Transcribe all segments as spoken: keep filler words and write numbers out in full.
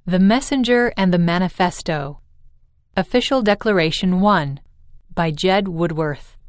The Messenger and the Manifesto. Official Declaration one by Jed Woodworth.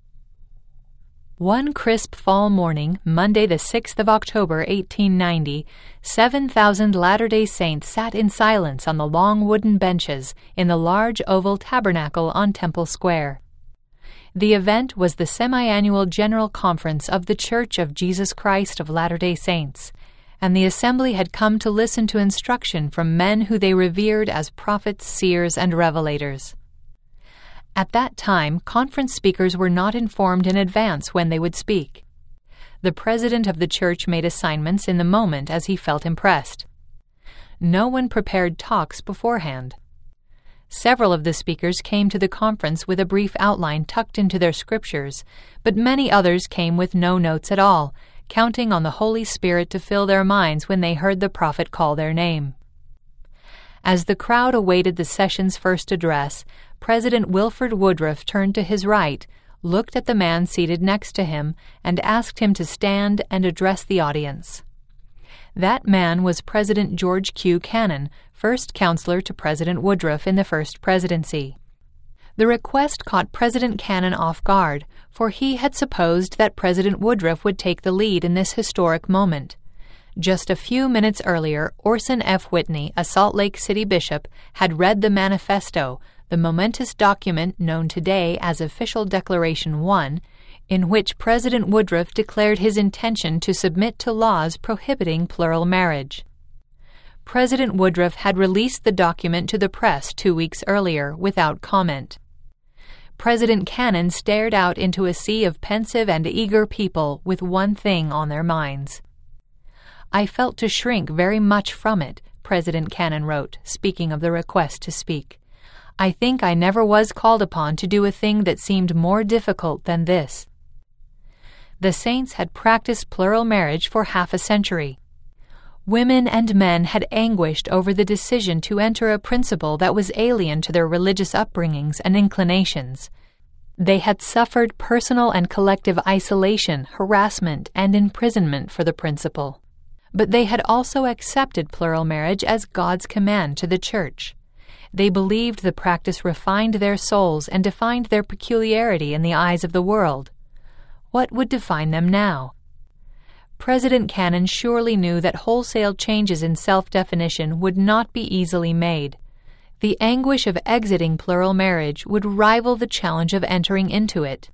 One crisp fall morning, Monday the sixth of October, eighteen ninety, seven thousand Latter-day Saints sat in silence on the long wooden benches in the large oval tabernacle on Temple Square. The event was the semi-annual General Conference of the Church of Jesus Christ of Latter-day Saints, and the assembly had come to listen to instruction from men who they revered as prophets, seers, and revelators. At that time, conference speakers were not informed in advance when they would speak. The president of the church made assignments in the moment as he felt impressed. No one prepared talks beforehand. Several of the speakers came to the conference with a brief outline tucked into their scriptures, but many others came with no notes at all, counting on the Holy Spirit to fill their minds when they heard the prophet call their name. As the crowd awaited the session's first address, President Wilford Woodruff turned to his right, looked at the man seated next to him, and asked him to stand and address the audience. That man was President George Q. Cannon, first counselor to President Woodruff in the first presidency. The request caught President Cannon off guard, for he had supposed that President Woodruff would take the lead in this historic moment. Just a few minutes earlier, Orson F. Whitney, a Salt Lake City bishop, had read the Manifesto, the momentous document known today as Official Declaration one, in which President Woodruff declared his intention to submit to laws prohibiting plural marriage. President Woodruff had released the document to the press two weeks earlier without comment. President Cannon stared out into a sea of pensive and eager people with one thing on their minds. "I felt to shrink very much from it," President Cannon wrote, speaking of the request to speak. "I think I never was called upon to do a thing that seemed more difficult than this." The saints had practiced plural marriage for half a century. Women and men had anguished over the decision to enter a principle that was alien to their religious upbringings and inclinations. They had suffered personal and collective isolation, harassment, and imprisonment for the principle. But they had also accepted plural marriage as God's command to the Church. They believed the practice refined their souls and defined their peculiarity in the eyes of the world. What would define them now? President Cannon surely knew that wholesale changes in self-definition would not be easily made. The anguish of exiting plural marriage would rival the challenge of entering into it.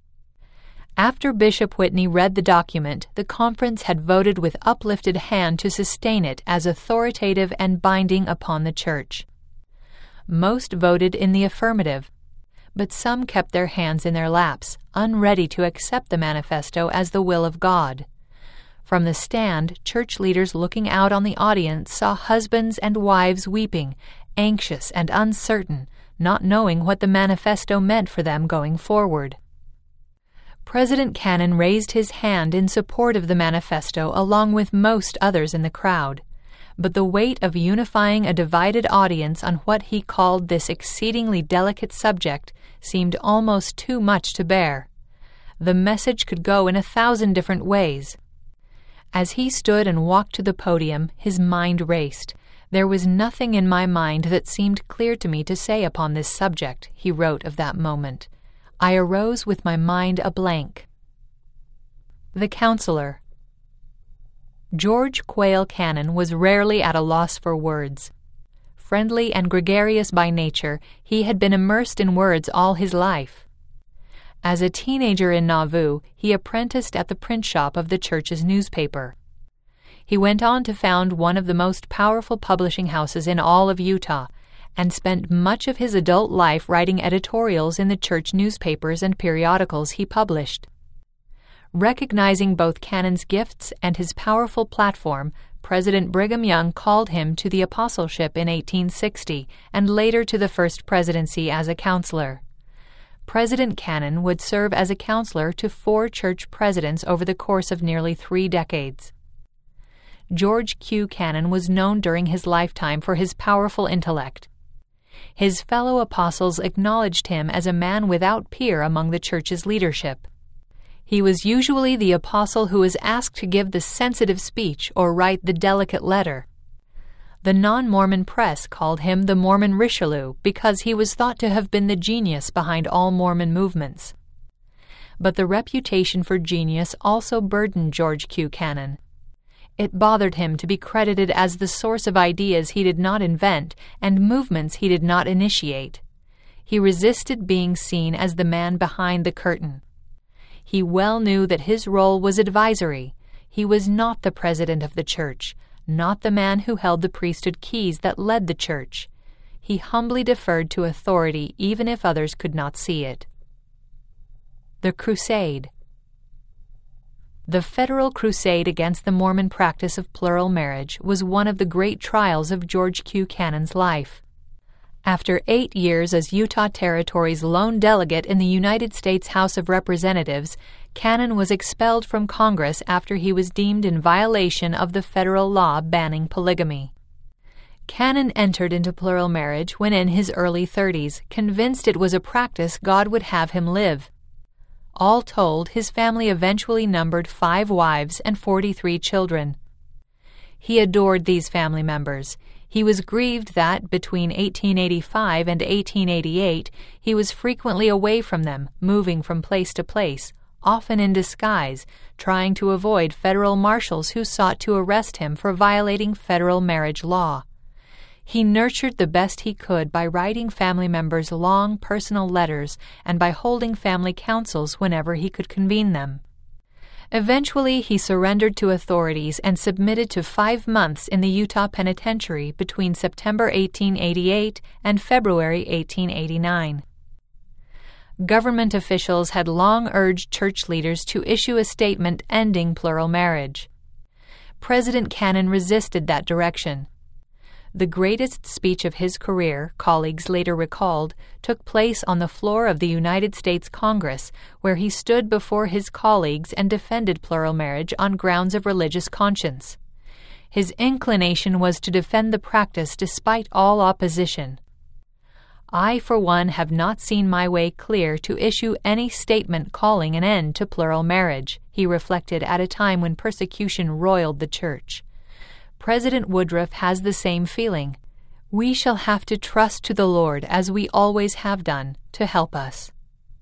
After Bishop Whitney read the document, the conference had voted with uplifted hand to sustain it as authoritative and binding upon the Church. Most voted in the affirmative, but some kept their hands in their laps, unready to accept the manifesto as the will of God. From the stand, church leaders looking out on the audience saw husbands and wives weeping, anxious and uncertain, not knowing what the manifesto meant for them going forward. President Cannon raised his hand in support of the manifesto along with most others in the crowd, but the weight of unifying a divided audience on what he called this exceedingly delicate subject seemed almost too much to bear. The message could go in a thousand different ways. As he stood and walked to the podium, his mind raced. "There was nothing in my mind that seemed clear to me to say upon this subject," he wrote of that moment. "I arose with my mind a blank." The Counselor. George Quayle Cannon was rarely at a loss for words. Friendly and gregarious by nature, he had been immersed in words all his life. As a teenager in Nauvoo, he apprenticed at the print shop of the church's newspaper. He went on to found one of the most powerful publishing houses in all of Utah, and spent much of his adult life writing editorials in the church newspapers and periodicals he published. Recognizing both Cannon's gifts and his powerful platform, President Brigham Young called him to the apostleship in eighteen sixty and later to the first presidency as a counselor. President Cannon would serve as a counselor to four church presidents over the course of nearly three decades. George Q. Cannon was known during his lifetime for his powerful intellect. His fellow apostles acknowledged him as a man without peer among the church's leadership. He was usually the apostle who was asked to give the sensitive speech or write the delicate letter. The non-Mormon press called him the Mormon Richelieu because he was thought to have been the genius behind all Mormon movements. But the reputation for genius also burdened George Q. Cannon. It bothered him to be credited as the source of ideas he did not invent and movements he did not initiate. He resisted being seen as the man behind the curtain. He well knew that his role was advisory. He was not the president of the church, not the man who held the priesthood keys that led the church. He humbly deferred to authority even if others could not see it. The Crusade. The federal crusade against the Mormon practice of plural marriage was one of the great trials of George Q. Cannon's life. After eight years as Utah Territory's lone delegate in the United States House of Representatives, Cannon was expelled from Congress after he was deemed in violation of the federal law banning polygamy. Cannon entered into plural marriage when in his early thirties, convinced it was a practice God would have him live. All told, his family eventually numbered five wives and forty-three children. He adored these family members. He was grieved that, between eighteen eighty-five and eighteen eighty-eight, he was frequently away from them, moving from place to place, often in disguise, trying to avoid federal marshals who sought to arrest him for violating federal marriage law. He nurtured the best he could by writing family members long personal letters and by holding family councils whenever he could convene them. Eventually, he surrendered to authorities and submitted to five months in the Utah Penitentiary between September eighteen eighty-eight and February eighteen eighty-nine. Government officials had long urged church leaders to issue a statement ending plural marriage. President Cannon resisted that direction. The greatest speech of his career, colleagues later recalled, took place on the floor of the United States Congress, where he stood before his colleagues and defended plural marriage on grounds of religious conscience. His inclination was to defend the practice despite all opposition. "I, for one, have not seen my way clear to issue any statement calling an end to plural marriage," he reflected at a time when persecution roiled the church. President Woodruff has the same feeling. "We shall have to trust to the Lord, as we always have done, to help us."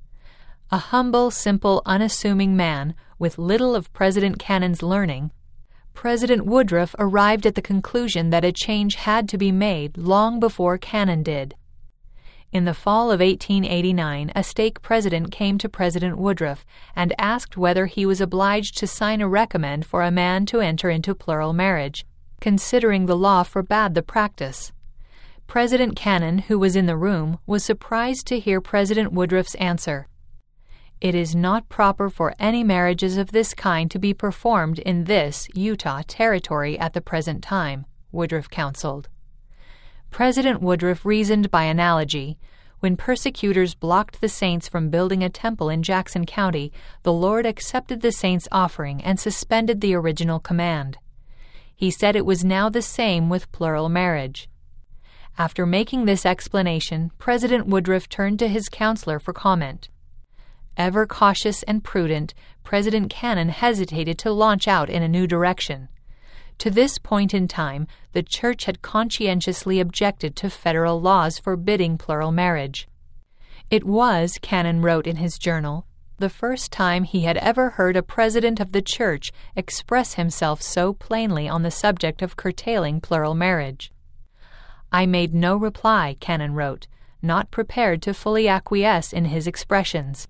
A humble, simple, unassuming man, with little of President Cannon's learning, President Woodruff arrived at the conclusion that a change had to be made long before Cannon did. In the fall of eighteen eighty-nine, a stake president came to President Woodruff and asked whether he was obliged to sign a recommend for a man to enter into plural marriage, considering the law forbade the practice. President Cannon, who was in the room, was surprised to hear President Woodruff's answer. "It is not proper for any marriages of this kind to be performed in this, Utah, territory at the present time," Woodruff counseled. President Woodruff reasoned by analogy. When persecutors blocked the saints from building a temple in Jackson County, the Lord accepted the saints' offering and suspended the original command. He said it was now the same with plural marriage. After making this explanation, President Woodruff turned to his counselor for comment. Ever cautious and prudent, President Cannon hesitated to launch out in a new direction. To this point in time, the church had conscientiously objected to federal laws forbidding plural marriage. It was, Cannon wrote in his journal, the first time he had ever heard a president of the church express himself so plainly on the subject of curtailing plural marriage. "I made no reply," Cannon wrote, not prepared to fully acquiesce in his expressions.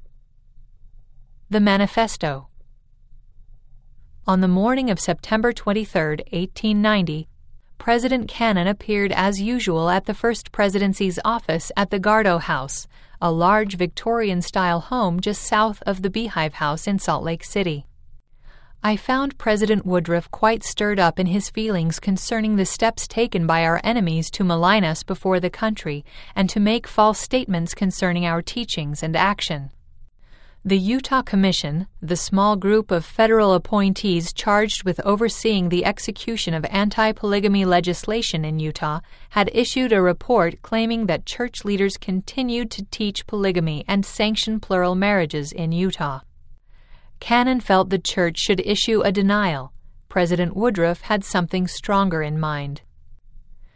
The Manifesto. On the morning of September twenty-third, eighteen ninety, President Cannon appeared as usual at the First Presidency's office at the Gardo House, a large Victorian-style home just south of the Beehive House in Salt Lake City. I found President Woodruff quite stirred up in his feelings concerning the steps taken by our enemies to malign us before the country and to make false statements concerning our teachings and action. The Utah Commission, the small group of federal appointees charged with overseeing the execution of anti-polygamy legislation in Utah, had issued a report claiming that church leaders continued to teach polygamy and sanction plural marriages in Utah. Cannon felt the church should issue a denial. President Woodruff had something stronger in mind.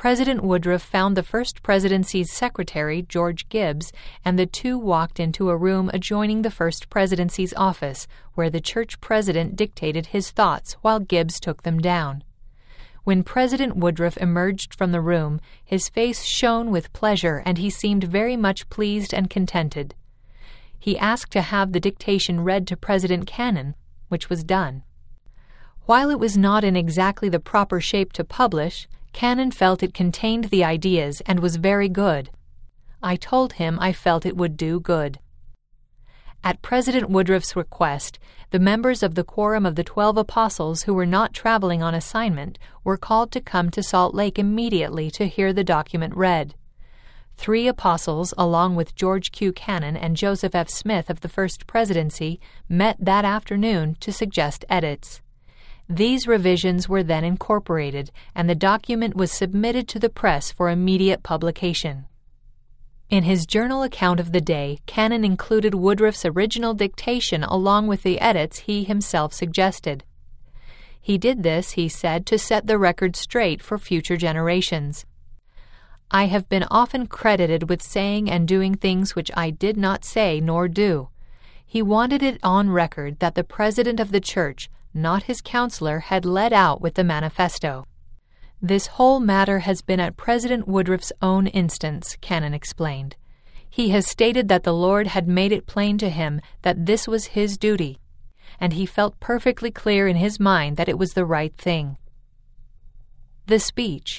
President Woodruff found the First Presidency's secretary, George Gibbs, and the two walked into a room adjoining the First Presidency's office, where the church president dictated his thoughts while Gibbs took them down. When President Woodruff emerged from the room, his face shone with pleasure and he seemed very much pleased and contented. He asked to have the dictation read to President Cannon, which was done. While it was not in exactly the proper shape to publish, Cannon felt it contained the ideas and was very good. I told him I felt it would do good. At President Woodruff's request, the members of the Quorum of the Twelve Apostles who were not traveling on assignment were called to come to Salt Lake immediately to hear the document read. Three apostles, along with George Q. Cannon and Joseph F. Smith of the First Presidency, met that afternoon to suggest edits. These revisions were then incorporated, and the document was submitted to the press for immediate publication. In his journal account of the day, Cannon included Woodruff's original dictation along with the edits he himself suggested. He did this, he said, to set the record straight for future generations. I have been often credited with saying and doing things which I did not say nor do. He wanted it on record that the president of the church, not his counselor, had led out with the manifesto. This whole matter has been at President Woodruff's own instance, Cannon explained. He has stated that the Lord had made it plain to him that this was his duty, and he felt perfectly clear in his mind that it was the right thing. The speech.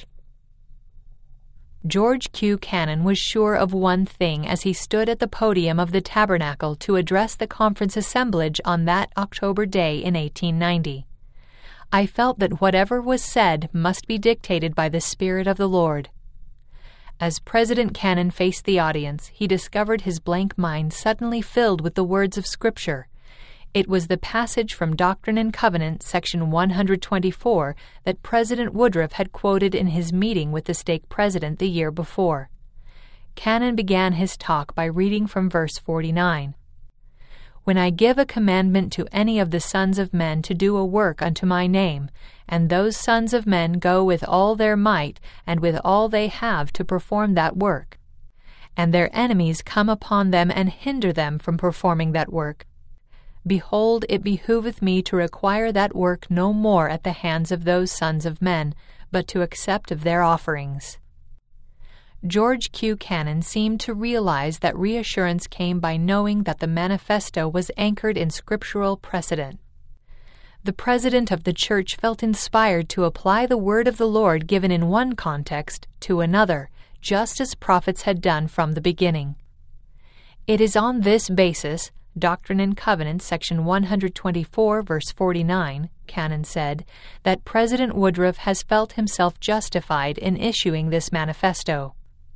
George Q. Cannon was sure of one thing as he stood at the podium of the Tabernacle to address the conference assemblage on that October day in eighteen ninety. I felt that whatever was said must be dictated by the Spirit of the Lord. As President Cannon faced the audience, he discovered his blank mind suddenly filled with the words of Scripture. It was the passage from Doctrine and Covenants, section one twenty-four, that President Woodruff had quoted in his meeting with the stake president the year before. Cannon began his talk by reading from verse forty-nine. When I give a commandment to any of the sons of men to do a work unto my name, and those sons of men go with all their might and with all they have to perform that work, and their enemies come upon them and hinder them from performing that work, behold, it behoveth me to require that work no more at the hands of those sons of men, but to accept of their offerings. George Q. Cannon seemed to realize that reassurance came by knowing that the manifesto was anchored in scriptural precedent. The president of the church felt inspired to apply the word of the Lord given in one context to another, just as prophets had done from the beginning. It is on this basis, Doctrine and Covenants, section one twenty-four, verse forty-nine, Cannon said, that President Woodruff has felt himself justified in issuing this manifesto.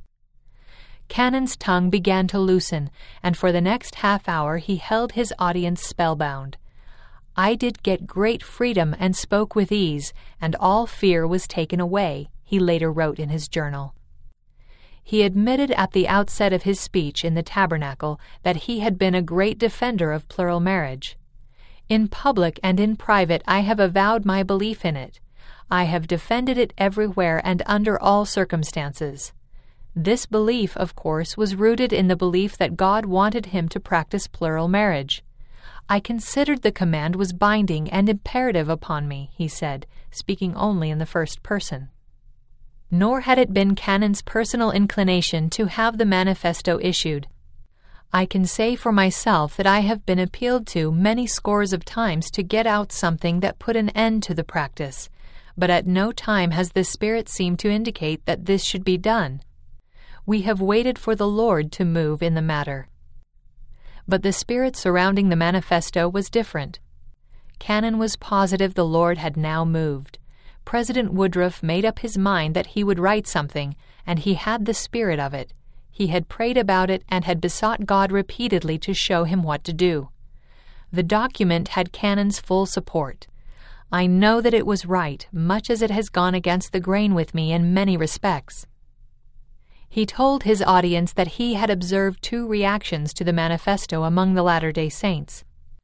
Cannon's tongue began to loosen, and for the next half hour he held his audience spellbound. I did get great freedom and spoke with ease, and all fear was taken away, he later wrote in his journal. He admitted at the outset of his speech in the Tabernacle that he had been a great defender of plural marriage. In public and in private I have avowed my belief in it. I have defended it everywhere and under all circumstances. This belief, of course, was rooted in the belief that God wanted him to practice plural marriage. I considered the command was binding and imperative upon me, he said, speaking only in the first person. Nor had it been Cannon's personal inclination to have the manifesto issued. I can say for myself that I have been appealed to many scores of times to get out something that put an end to the practice, but at no time has the Spirit seemed to indicate that this should be done. We have waited for the Lord to move in the matter. But the spirit surrounding the manifesto was different. Cannon was positive the Lord had now moved. President Woodruff made up his mind that he would write something, and he had the spirit of it. He had prayed about it and had besought God repeatedly to show him what to do. The document had Cannon's full support. I know that it was right, much as it has gone against the grain with me in many respects. He told his audience that he had observed two reactions to the manifesto among the Latter-day Saints.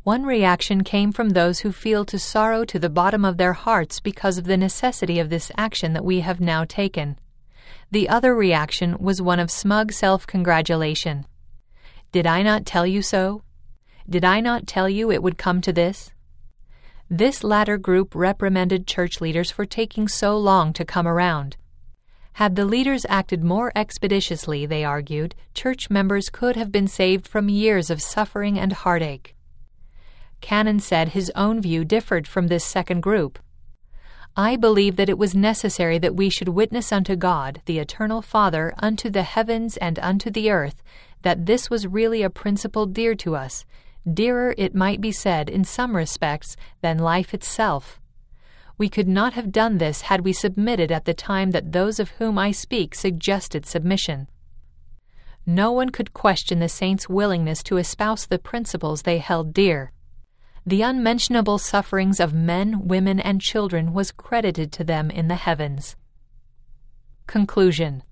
One reaction came from those who feel to sorrow to the bottom of their hearts because of the necessity of this action that we have now taken. The other reaction was one of smug self-congratulation. Did I not tell you so? Did I not tell you it would come to this? This latter group reprimanded church leaders for taking so long to come around. Had the leaders acted more expeditiously, they argued, church members could have been saved from years of suffering and heartache. Cannon said his own view differed from this second group. I believe that it was necessary that we should witness unto God, the Eternal Father, unto the heavens and unto the earth, that this was really a principle dear to us, dearer, it might be said, in some respects, than life itself. We could not have done this had we submitted at the time that those of whom I speak suggested submission. No one could question the saints' willingness to espouse the principles they held dear. The unmentionable sufferings of men, women, and children was credited to them in the heavens. Conclusion.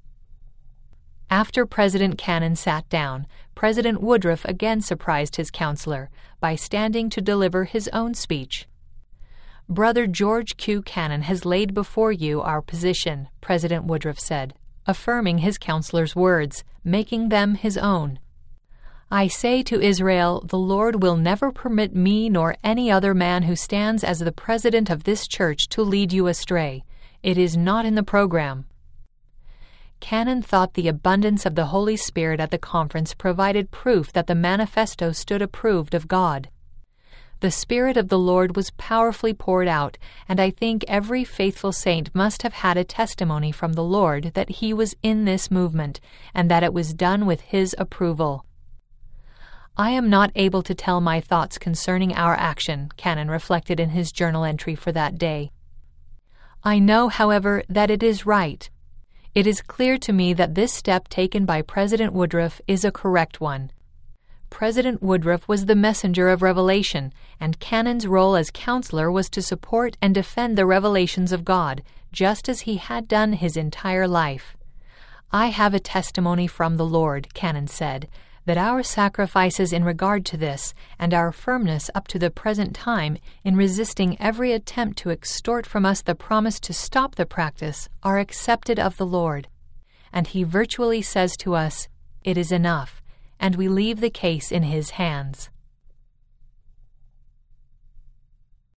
After President Cannon sat down, President Woodruff again surprised his counselor by standing to deliver his own speech. Brother George Q. Cannon has laid before you our position, President Woodruff said, affirming his counselor's words, making them his own. I say to Israel, the Lord will never permit me nor any other man who stands as the president of this church to lead you astray. It is not in the program. Cannon thought the abundance of the Holy Spirit at the conference provided proof that the manifesto stood approved of God. The Spirit of the Lord was powerfully poured out, and I think every faithful saint must have had a testimony from the Lord that he was in this movement, and that it was done with his approval. I am not able to tell my thoughts concerning our action, Cannon reflected in his journal entry for that day. I know, however, that it is right. It is clear to me that this step taken by President Woodruff is a correct one. President Woodruff was the messenger of revelation, and Cannon's role as counselor was to support and defend the revelations of God, just as he had done his entire life. I have a testimony from the Lord, Cannon said, that our sacrifices in regard to this, and our firmness up to the present time in resisting every attempt to extort from us the promise to stop the practice, are accepted of the Lord. And he virtually says to us, "It is enough," and we leave the case in his hands.